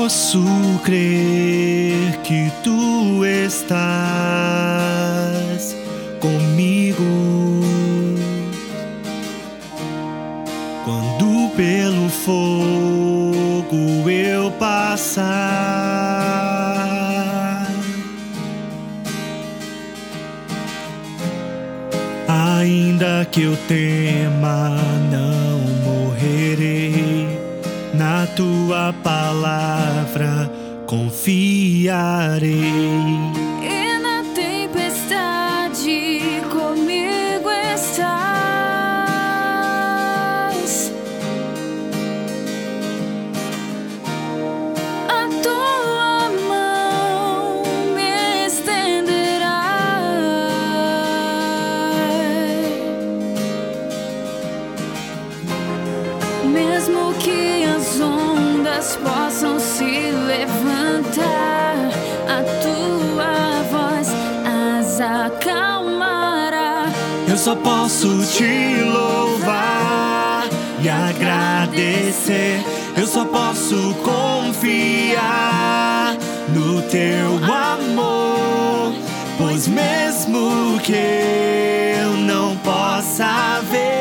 posso crer que tu estás comigo quando pelo fogo eu passar. Ainda que eu tema, não morrerei. Na tua palavra confiarei. E na tempestade comigo estás. A tua mão me estenderá. Mesmo que as ondas possam se levantar, a tua voz as acalmará. Eu só posso te louvar e agradecer. Eu só posso confiar no teu amor, pois mesmo que eu não possa ver,